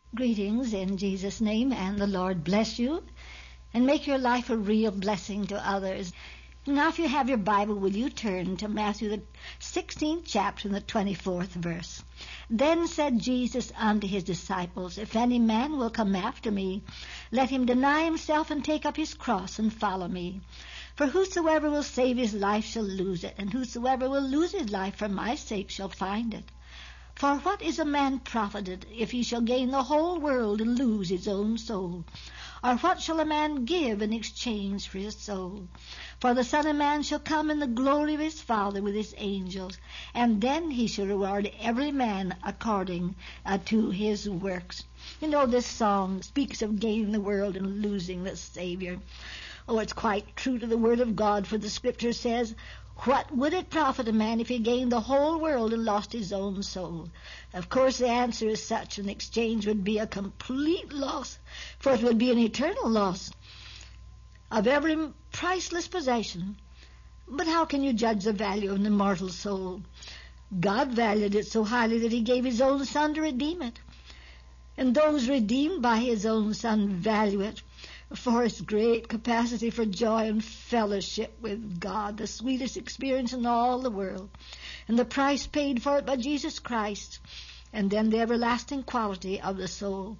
Greetings in Jesus' name, and the Lord bless you and make your life a real blessing to others. Now, if you have your Bible, will you turn to Matthew the 16th chapter and the 24th verse? Then said Jesus unto his disciples, If any man will come after me, let him deny himself and take up his cross and follow me. For whosoever will save his life shall lose it, and whosoever will lose his life for my sake shall find it. For what is a man profited if he shall gain the whole world and lose his own soul? Or what shall a man give in exchange for his soul? For the Son of Man shall come in the glory of his Father with his angels, and then he shall reward every man according to his works. You know, this song speaks of gaining the world and losing the Savior. Oh, it's quite true to the Word of God, for the Scripture says, What would it profit a man if he gained the whole world and lost his own soul? Of course, the answer is such an exchange would be a complete loss, for it would be an eternal loss of every priceless possession. But how can you judge the value of an immortal soul? God valued it so highly that he gave his own Son to redeem it. And those redeemed by his own Son value it for its great capacity for joy and fellowship with God, the sweetest experience in all the world, and the price paid for it by Jesus Christ, and then the everlasting quality of the soul.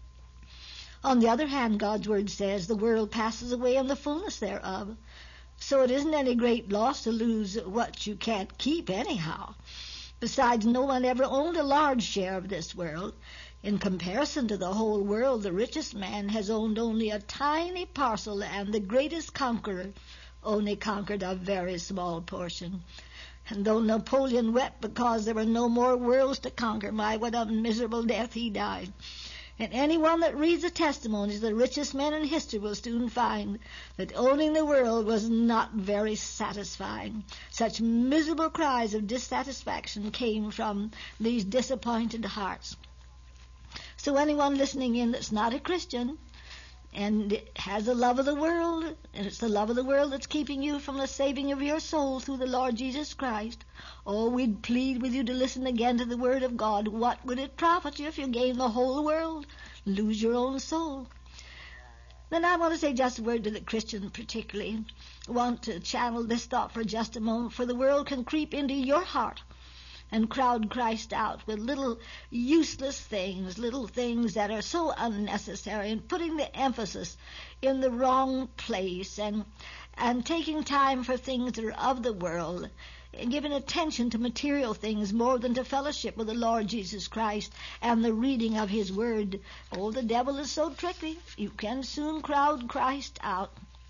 On the other hand, God's Word says the world passes away and the fullness thereof. So it isn't any great loss to lose what you can't keep anyhow. Besides, no one ever owned a large share of this world. In comparison to the whole world, the richest man has owned only a tiny parcel, and the greatest conqueror only conquered a very small portion. And though Napoleon wept because there were no more worlds to conquer, my, what a miserable death he died. And anyone that reads the testimonies of the richest men in history will soon find that owning the world was not very satisfying. Such miserable cries of dissatisfaction came from these disappointed hearts. So anyone listening in that's not a Christian and has the love of the world, and it's the love of the world that's keeping you from the saving of your soul through the Lord Jesus Christ, oh, we'd plead with you to listen again to the Word of God. What would it profit you if you gain the whole world, lose your own soul? Then I want to say just a word to the Christian particularly. I want to channel this thought for just a moment, for the world can creep into your heart and crowd Christ out with little useless things, little things that are so unnecessary, and putting the emphasis in the wrong place, and taking time for things that are of the world, and giving attention to material things more than to fellowship with the Lord Jesus Christ and the reading of his Word. Oh, the devil is so tricky. You can soon crowd Christ out.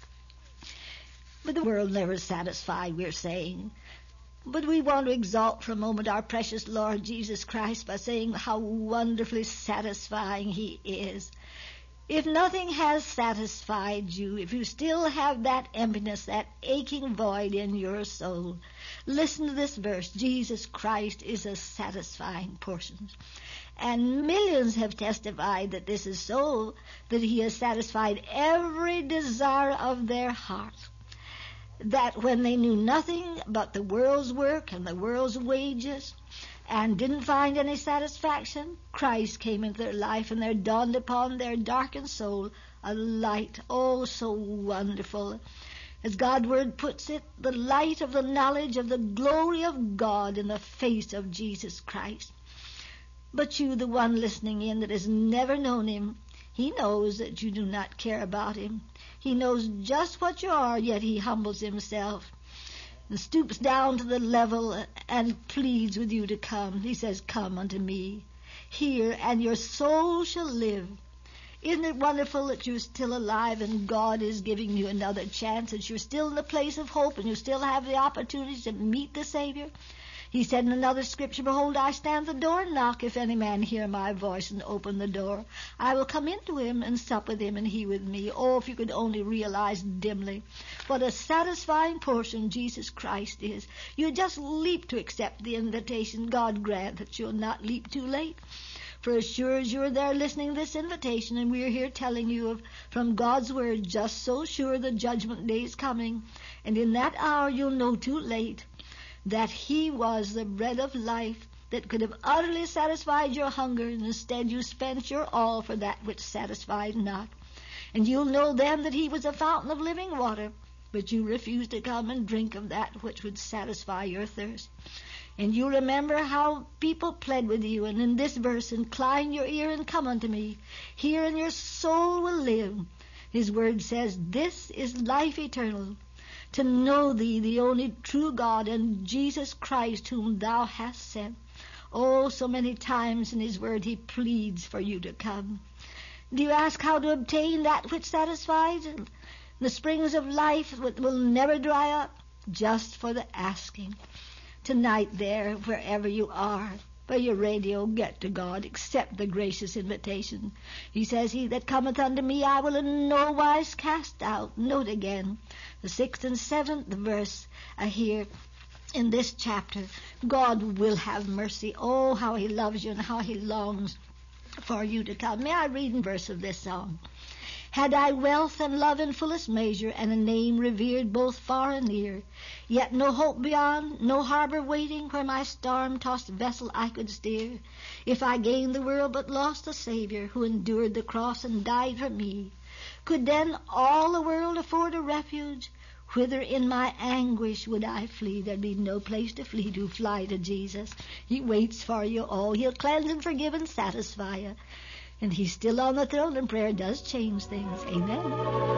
But the world never is satisfied, we're saying. But we want to exalt for a moment our precious Lord Jesus Christ by saying how wonderfully satisfying he is. If nothing has satisfied you, if you still have that emptiness, that aching void in your soul, listen to this verse. Jesus Christ is a satisfying portion. And millions have testified that this is so, that he has satisfied every desire of their heart. That when they knew nothing but the world's work and the world's wages and didn't find any satisfaction, Christ came into their life, and there dawned upon their darkened soul a light, oh, so wonderful. As God's Word puts it, the light of the knowledge of the glory of God in the face of Jesus Christ. But you, the one listening in that has never known him, he knows that you do not care about him. He knows just what you are, yet he humbles himself and stoops down to the level and pleads with you to come. He says, Come unto me, hear, and your soul shall live. Isn't it wonderful that you're still alive and God is giving you another chance, that you're still in the place of hope and you still have the opportunity to meet the Savior? He said in another scripture, Behold, I stand at the door and knock. If any man hear my voice and open the door, I will come into him and sup with him and he with me. Oh, if you could only realize dimly what a satisfying portion Jesus Christ is. You just leap to accept the invitation. God grant that you'll not leap too late. For as sure as you're there listening to this invitation, and we're here telling you from God's Word, just so sure the judgment day is coming. And in that hour you'll know too late that he was the bread of life, that could have utterly satisfied your hunger, and instead you spent your all for that which satisfied not. And you'll know then that he was a fountain of living water, but you refused to come and drink of that which would satisfy your thirst. And you remember how people pled with you, and in this verse, incline your ear and come unto me. Hear, and your soul will live. His word says, this is life eternal, to know thee, the only true God, and Jesus Christ, whom thou hast sent. Oh, so many times in his word he pleads for you to come. Do you ask how to obtain that which satisfies? The springs of life will never dry up, just for the asking. Tonight there, wherever you are, by your radio, get to God, accept the gracious invitation. He says, he that cometh unto me I will in no wise cast out. Note again, the 6th and 7th verse here in this chapter. God will have mercy. Oh, how he loves you and how he longs for you to come. May I read in verse of this song? Had I wealth and love in fullest measure, and a name revered both far and near, yet no hope beyond, no harbor waiting where my storm-tossed vessel I could steer, if I gained the world but lost the Savior who endured the cross and died for me, could then all the world afford a refuge? Whither in my anguish would I flee? There'd be no place to flee to. Fly to Jesus. He waits for you all. He'll cleanse and forgive and satisfy you. And he's still on the throne, and prayer does change things. Amen.